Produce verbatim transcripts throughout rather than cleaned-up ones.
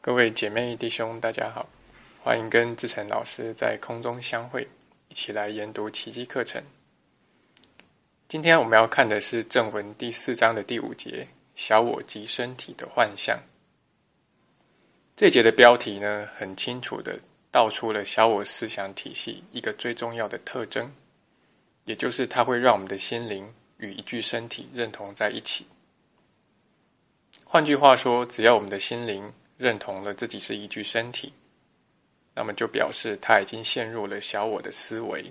各位姐妹弟兄大家好，欢迎跟志成老师在空中相会，一起来研读奇迹课程。今天我们要看的是正文第四章的第五节，小我及身体的幻象。这节的标题呢，很清楚的道出了小我思想体系一个最重要的特征，也就是它会让我们的心灵与一具身体认同在一起。换句话说，只要我们的心灵认同了自己是一具身体，那么就表示他已经陷入了小我的思维。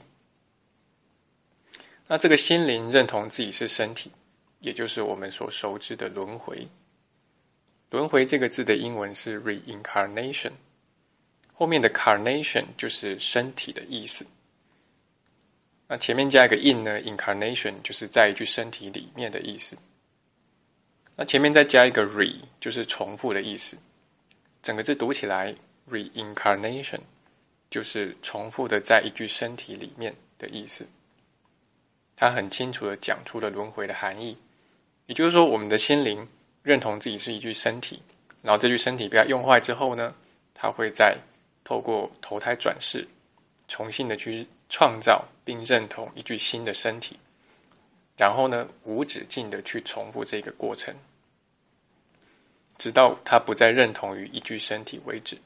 那这个心灵认同自己是身体，也就是我们所熟知的轮回。轮回这个字的英文是 reincarnation， 后面的 carnation 就是身体的意思。那前面加一个 in 呢 incarnation 就是在一具身体里面的意思。那前面再加一个 re 就是重复的意思。整个字读起来 reincarnation 就是重复的在一具身体里面的意思。它很清楚的讲出了轮回的含义，也就是说我们的心灵认同自己是一具身体，然后这具身体被它用坏之后呢，它会再透过投胎转世重新的去创造并认同一具新的身体，然后呢无止境的去重复这个过程，直到他不再认同于一具身体为止。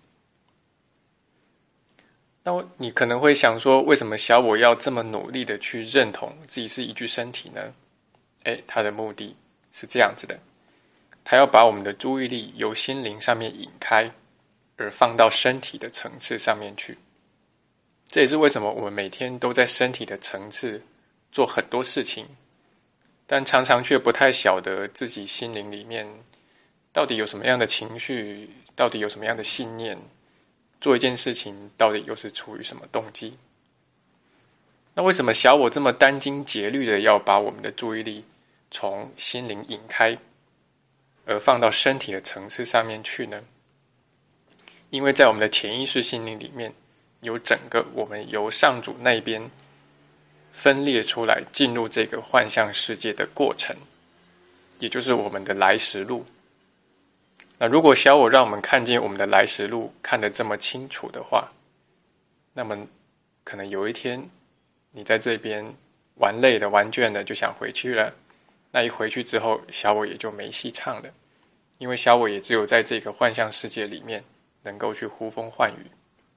那你可能会想说，为什么小我要这么努力的去认同自己是一具身体呢？诶，他的目的是这样子的，他要把我们的注意力由心灵上面引开，而放到身体的层次上面去。这也是为什么我们每天都在身体的层次做很多事情，但常常却不太晓得自己心灵里面到底有什么样的情绪，到底有什么样的信念，做一件事情到底又是出于什么动机。那为什么小我这么殚精竭虑的要把我们的注意力从心灵引开，而放到身体的层次上面去呢？因为在我们的潜意识心灵里面，有整个我们由上主那边分裂出来进入这个幻象世界的过程，也就是我们的来时路。那如果小我让我们看见我们的来时路看得这么清楚的话，那么可能有一天你在这边玩累了玩倦了就想回去了，那一回去之后小我也就没戏唱了，因为小我也只有在这个幻象世界里面能够去呼风唤雨。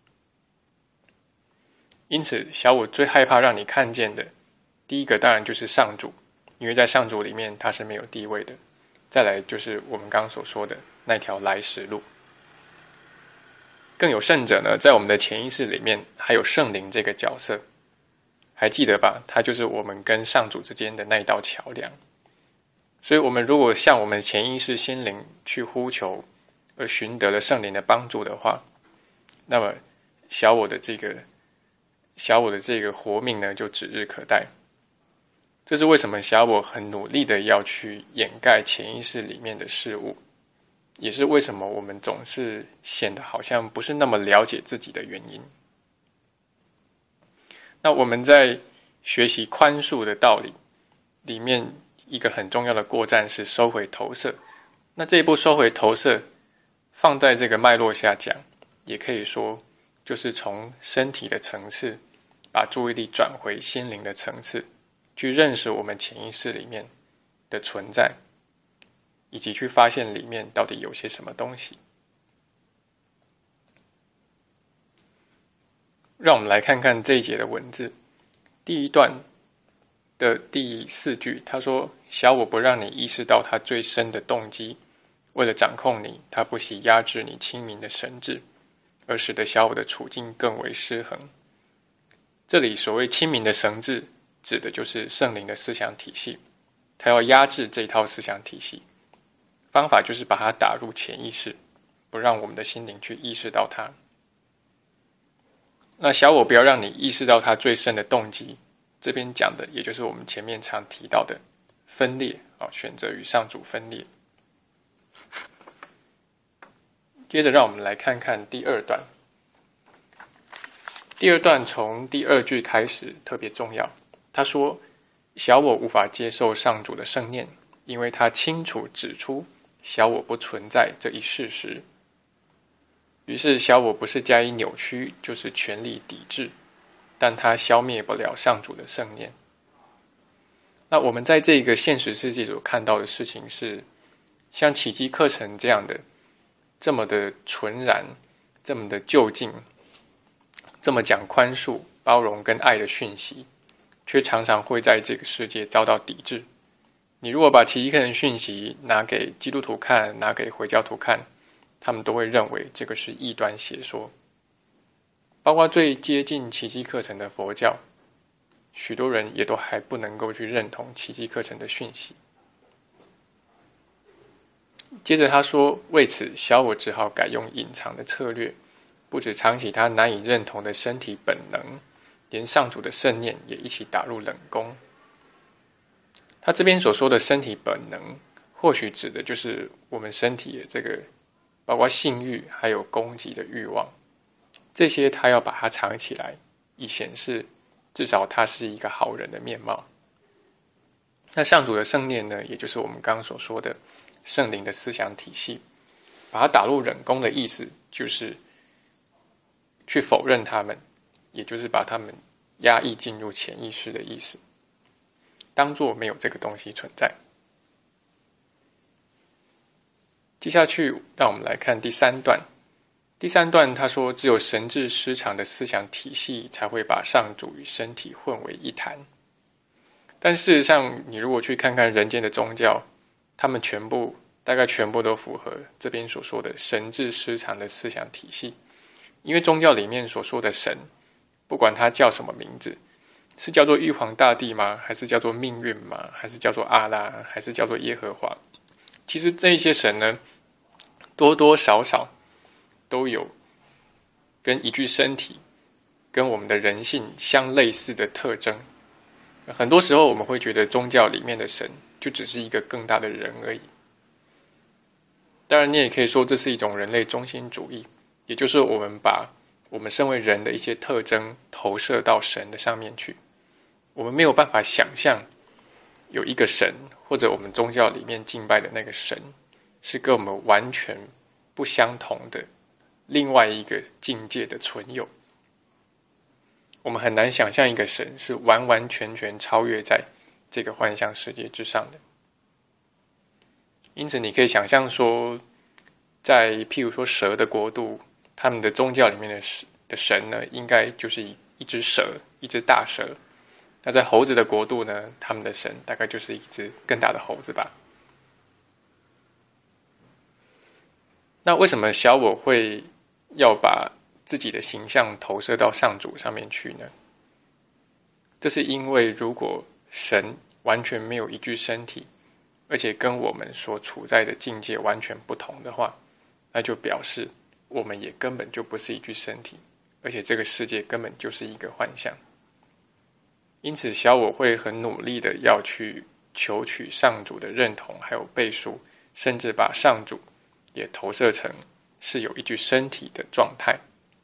因此小我最害怕让你看见的，第一个当然就是上主，因为在上主里面他是没有地位的。再来就是我们刚刚所说的那条来时路。更有甚者呢，在我们的潜意识里面还有圣灵这个角色，还记得吧？它就是我们跟上主之间的那一道桥梁。所以我们如果向我们潜意识心灵去呼求，而寻得了圣灵的帮助的话，那么小我的这个小我的这个活命呢，就指日可待。这是为什么小我很努力的要去掩盖潜意识里面的事物，也是为什么我们总是显得好像不是那么了解自己的原因。那我们在学习宽恕的道理里面，一个很重要的过站是收回投射。那这一步收回投射放在这个脉络下讲，也可以说就是从身体的层次把注意力转回心灵的层次，去认识我们潜意识里面的存在，以及去发现里面到底有些什么东西。让我们来看看这一节的文字。第一段的第四句，他说：小我不让你意识到他最深的动机，为了掌控你，他不惜压制你清明的神智，而使得小我的处境更为失衡。这里所谓清明的神智，指的就是圣灵的思想体系，他要压制这套思想体系，方法就是把它打入潜意识，不让我们的心灵去意识到它。那小我不要让你意识到它最深的动机，这边讲的也就是我们前面常提到的分裂，选择与上主分裂。接着让我们来看看第二段。第二段从第二句开始特别重要，他说小我无法接受上主的圣念，因为他清楚指出小我不存在这一事实。 于是小我不是加以扭曲，就是全力抵制，但它消灭不了上主的圣念。那我们在这个现实世界所看到的事情是，像奇迹课程这样的这么的纯然，这么的就近，这么讲宽恕、包容跟爱的讯息，却常常会在这个世界遭到抵制。你如果把奇迹课程讯息拿给基督徒看，拿给回教徒看，他们都会认为这个是异端邪说。包括最接近奇迹课程的佛教，许多人也都还不能够去认同奇迹课程的讯息。接着他说，为此小我只好改用隐藏的策略，不只藏起他难以认同的身体本能，连上主的圣念也一起打入冷宫。他这边所说的身体本能，或许指的就是我们身体的这个包括性欲还有攻击的欲望，这些他要把它藏起来，以显示至少他是一个好人的面貌。那上主的圣念呢，也就是我们刚刚所说的圣灵的思想体系，把它打入冷宫的意思就是去否认他们，也就是把他们压抑进入潜意识的意思，当作没有这个东西存在。接下去让我们来看第三段。第三段他说，只有神智失常的思想体系才会把上主与身体混为一谈。但事实上，你如果去看看人间的宗教，他们全部大概全部都符合这边所说的神智失常的思想体系。因为宗教里面所说的神，不管他叫什么名字，是叫做玉皇大帝吗？还是叫做命运吗？还是叫做阿拉？还是叫做耶和华？其实这些神呢，多多少少都有跟一具身体跟我们的人性相类似的特征。很多时候我们会觉得宗教里面的神就只是一个更大的人而已。当然你也可以说这是一种人类中心主义，也就是我们把我们身为人的一些特征投射到神的上面去。我们没有办法想象有一个神，或者我们宗教里面敬拜的那个神是跟我们完全不相同的另外一个境界的存有。我们很难想象一个神是完完全全超越在这个幻象世界之上的。因此你可以想象说，在譬如说蛇的国度，他们的宗教里面的神呢，应该就是一只蛇，一只大蛇。那在猴子的国度呢，他们的神大概就是一只更大的猴子吧。那为什么小我会要把自己的形象投射到上主上面去呢？这是因为如果神完全没有一具身体，而且跟我们所处在的境界完全不同的话，那就表示我们也根本就不是一具身体，而且这个世界根本就是一个幻象。因此小我会很努力的要去求取上主的认同还有背书，甚至把上主也投射成是有一具身体的状态。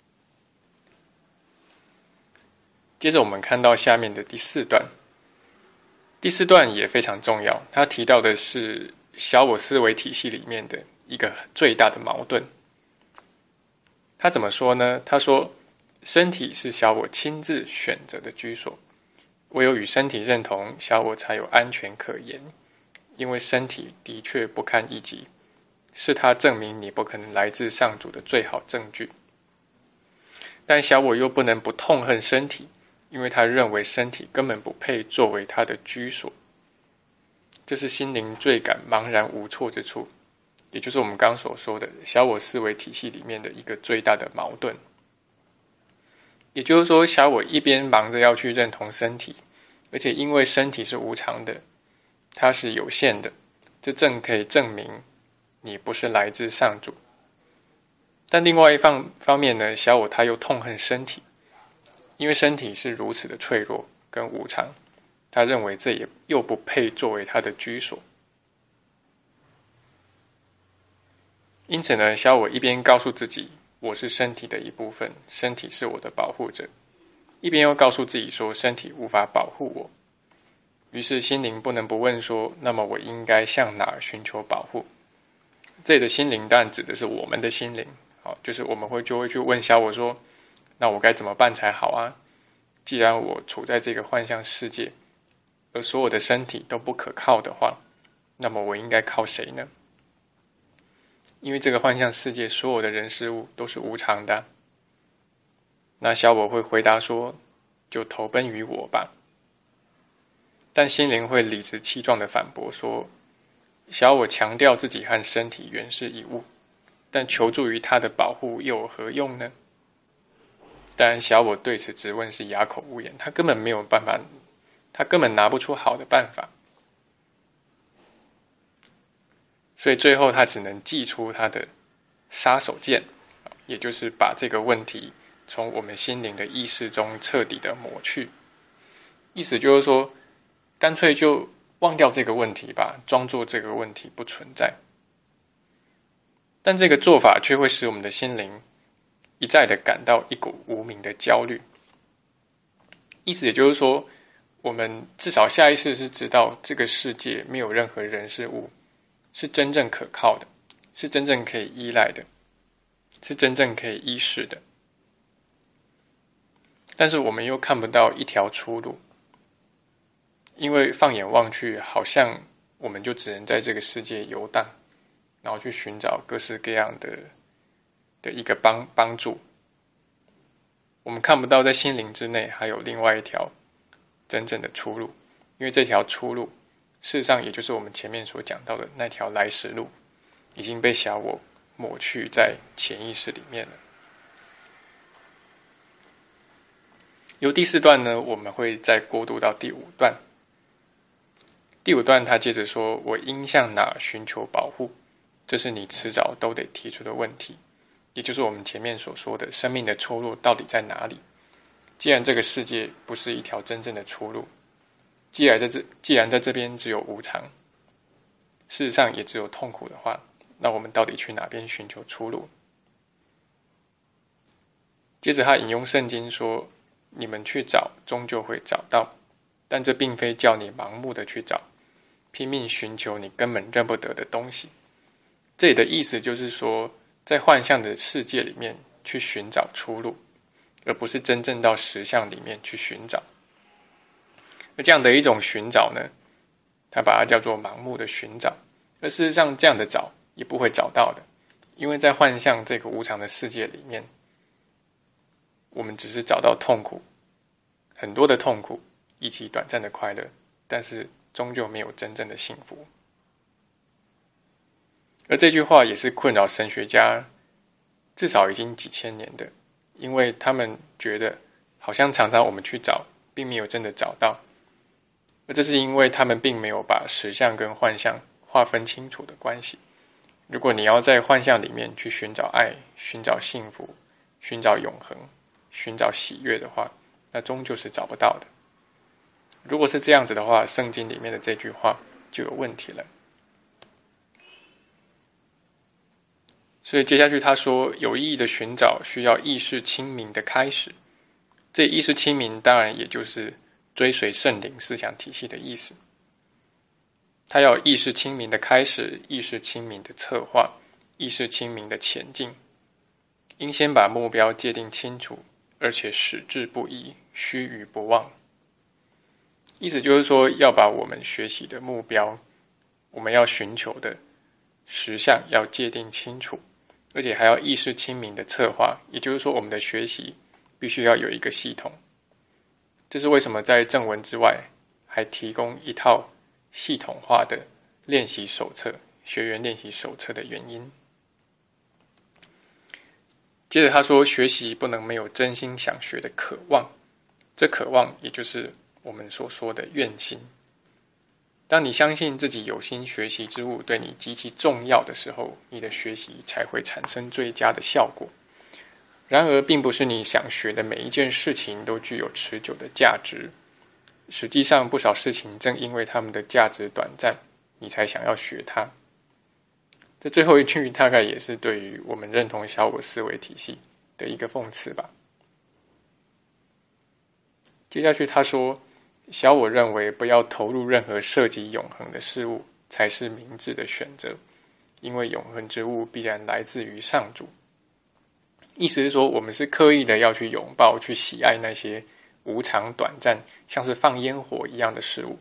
接着我们看到下面的第四段。第四段也非常重要，他提到的是小我思维体系里面的一个最大的矛盾。他怎么说呢？他说，身体是小我亲自选择的居所，唯有与身体认同，小我才有安全可言，因为身体的确不堪一击，是他证明你不可能来自上主的最好证据。但小我又不能不痛恨身体，因为他认为身体根本不配作为他的居所。这是心灵最感茫然无措之处，也就是我们刚刚所说的小我思维体系里面的一个最大的矛盾。也就是说，小我一边忙着要去认同身体，而且因为身体是无常的，它是有限的，这正可以证明你不是来自上主。但另外一方方面呢，小我他又痛恨身体，因为身体是如此的脆弱跟无常，他认为这也又不配作为他的居所。因此呢，小我一边告诉自己我是身体的一部分，身体是我的保护者，一边又告诉自己说身体无法保护我。于是心灵不能不问说，那么我应该向哪儿寻求保护？这里的心灵当然指的是我们的心灵， 好，就是我们会就会去问小我说，那我该怎么办才好啊？既然我处在这个幻象世界，而所有的身体都不可靠的话，那么我应该靠谁呢？因为这个幻象世界所有的人事物都是无常的。那小我会回答说，就投奔于我吧。但心灵会理直气壮地反驳说，小我强调自己和身体原是一物，但求助于他的保护又有何用呢？当然小我对此质问是哑口无言，他根本没有办法，他根本拿不出好的办法，所以最后他只能祭出他的杀手锏，也就是把这个问题从我们心灵的意识中彻底的抹去。意思就是说，干脆就忘掉这个问题吧，装作这个问题不存在。但这个做法却会使我们的心灵一再的感到一股无名的焦虑。意思也就是说，我们至少下意识是知道这个世界没有任何人事物是真正可靠的，是真正可以依赖的，是真正可以依视的。但是我们又看不到一条出路，因为放眼望去，好像我们就只能在这个世界游荡，然后去寻找各式各样的的一个帮帮助。我们看不到在心灵之内还有另外一条真正的出路，因为这条出路事实上也就是我们前面所讲到的那条来时路，已经被小我抹去在潜意识里面了。由第四段呢，我们会再过渡到第五段。第五段他接着说，我应向哪寻求保护？这是你迟早都得提出的问题，也就是我们前面所说的生命的出路到底在哪里？既然这个世界不是一条真正的出路，既然在这既然在这边只有无常，事实上也只有痛苦的话，那我们到底去哪边寻求出路？接着他引用圣经说，你们去找终究会找到，但这并非叫你盲目的去找，拼命寻求你根本认不得的东西。这里的意思就是说，在幻象的世界里面去寻找出路，而不是真正到实相里面去寻找。而这样的一种寻找呢，他把它叫做盲目的寻找，而事实上这样的找也不会找到的，因为在幻象这个无常的世界里面，我们只是找到痛苦，很多的痛苦以及短暂的快乐，但是终究没有真正的幸福。而这句话也是困扰神学家至少已经几千年的，因为他们觉得好像常常我们去找并没有真的找到，而这是因为他们并没有把实相跟幻象划分清楚的关系。如果你要在幻象里面去寻找爱，寻找幸福，寻找永恒，寻找喜悦的话，那终究是找不到的。如果是这样子的话，圣经里面的这句话就有问题了。所以接下去他说，有意义的寻找需要意识清明的开始。这意识清明当然也就是追随圣灵思想体系的意思。他要意识清明的开始，意识清明的策划，意识清明的前进。应先把目标界定清楚，而且矢志不移，须臾不忘。意思就是说，要把我们学习的目标，我们要寻求的实相要界定清楚，而且还要意识清明的策划，也就是说我们的学习必须要有一个系统。这是为什么在正文之外还提供一套系统化的练习手册，学员练习手册的原因。接着他说，学习不能没有真心想学的渴望，这渴望也就是我们所说的愿心。当你相信自己有心学习之物对你极其重要的时候，你的学习才会产生最佳的效果。然而并不是你想学的每一件事情都具有持久的价值，实际上不少事情正因为它们的价值短暂，你才想要学它。这最后一句大概也是对于我们认同小我思维体系的一个讽刺吧。接下去他说，小我认为不要投入任何涉及永恒的事物才是明智的选择，因为永恒之物必然来自于上主。 意思是说，我们是刻意的要去拥抱、去喜爱那些无常短暂，像是放烟火一样的事物。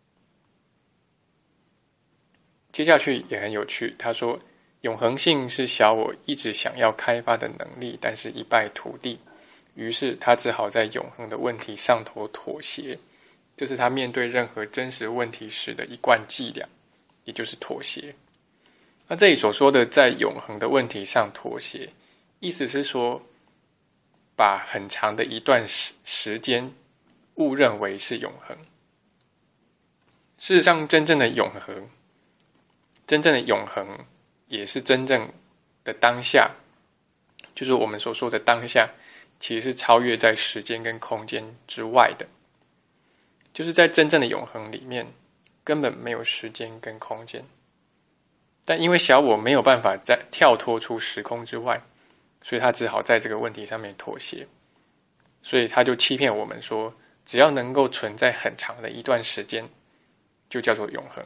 接下去也很有趣，他说，永恒性是小我一直想要开发的能力，但是一败涂地，于是他只好在永恒的问题上头妥协。这是他面对任何真实问题时的一贯伎俩，也就是妥协。那这里所说的在永恒的问题上妥协，意思是说，把很长的一段时时间误认为是永恒。事实上，真正的永恒，真正的永恒，也是真正的当下，就是我们所说的当下，其实是超越在时间跟空间之外的。就是在真正的永恒里面，根本没有时间跟空间。但因为小我没有办法再跳脱出时空之外，所以他只好在这个问题上面妥协。所以他就欺骗我们说，只要能够存在很长的一段时间，就叫做永恒。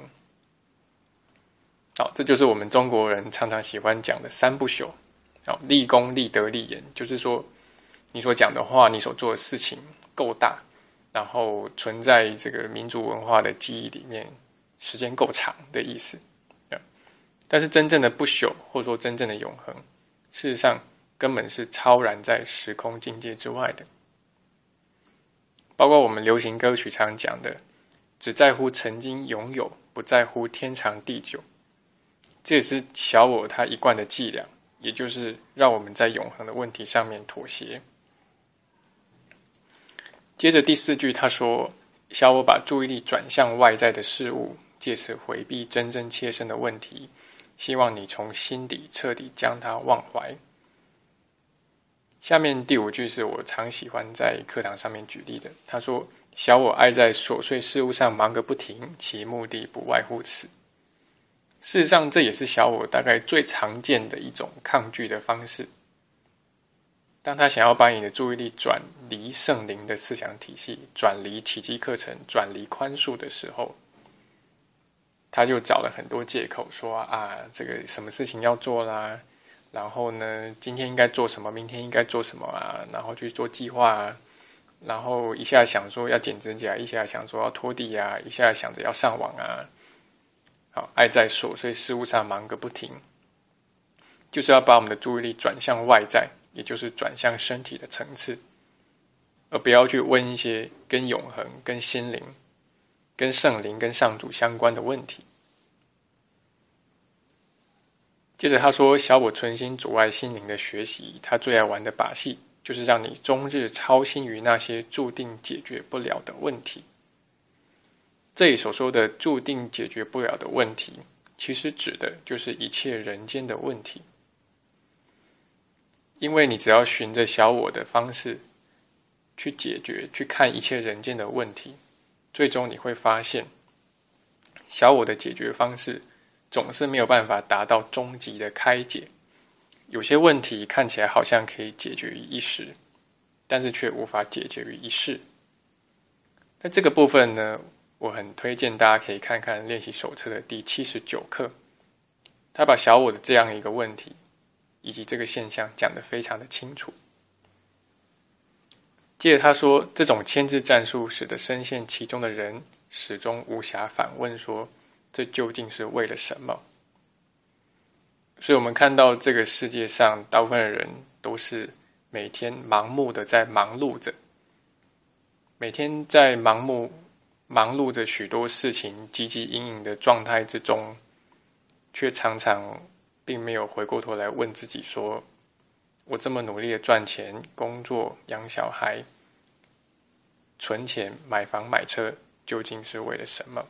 好，这就是我们中国人常常喜欢讲的三不朽。好，立功、立德、立言，就是说你所讲的话，你所做的事情够大，然后存在这个民族文化的记忆里面，时间够长的意思。但是真正的不朽，或者说真正的永恒，事实上根本是超然在时空境界之外的。包括我们流行歌曲常讲的，只在乎曾经拥有，不在乎天长地久。这也是小我他一贯的伎俩，也就是让我们在永恒的问题上面妥协。接着第四句他说，小我把注意力转向外在的事物，借此回避真正切身的问题，希望你从心底彻底将它忘怀。下面第五句是我常喜欢在课堂上面举例的，他说，小我爱在琐碎事物上忙个不停，其目的不外乎此。事实上，这也是小我大概最常见的一种抗拒的方式。当他想要把你的注意力转离圣灵的思想体系，转离奇迹课程，转离宽恕的时候，他就找了很多借口说啊，这个什么事情要做啦，然后呢，今天应该做什么，明天应该做什么啊，然后去做计划啊，然后一下想说要剪指甲，一下想说要拖地啊，一下想着要上网啊。好，爱在琐碎事物上忙个不停，就是要把我们的注意力转向外在，也就是转向身体的层次，而不要去问一些跟永恒、跟心灵、跟圣灵、跟上主相关的问题。接着他说，小我存心阻碍心灵的学习，他最爱玩的把戏，就是让你终日操心于那些注定解决不了的问题。这里所说的注定解决不了的问题，其实指的就是一切人间的问题。因为你只要循着小我的方式去解决、去看一切人间的问题，最终你会发现，小我的解决方式总是没有办法达到终极的开解。有些问题看起来好像可以解决于一时，但是却无法解决于一世。在这个部分呢，我很推荐大家可以看看练习手册的第七十九课，他把小我的这样一个问题以及这个现象讲得非常的清楚。接着他说，这种牵制战术使得深陷其中的人始终无暇反问说，这究竟是为了什么？所以我们看到这个世界上大部分的人都是每天盲目的在忙碌着，每天在盲目忙碌着许多事情汲汲营营的状态之中，却常常并没有回过头来问自己说，我这么努力的赚钱、工作、养小孩、存钱、买房买车，究竟是为了什么？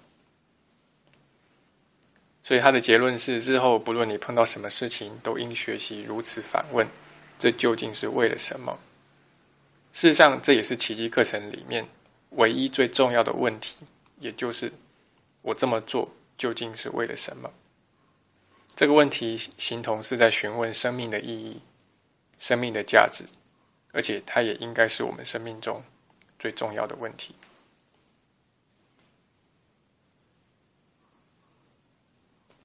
所以他的结论是，日后不论你碰到什么事情，都应学习如此反问，这究竟是为了什么？事实上，这也是奇迹课程里面唯一最重要的问题，也就是我这么做究竟是为了什么？这个问题形同是在询问生命的意义、生命的价值，而且它也应该是我们生命中最重要的问题。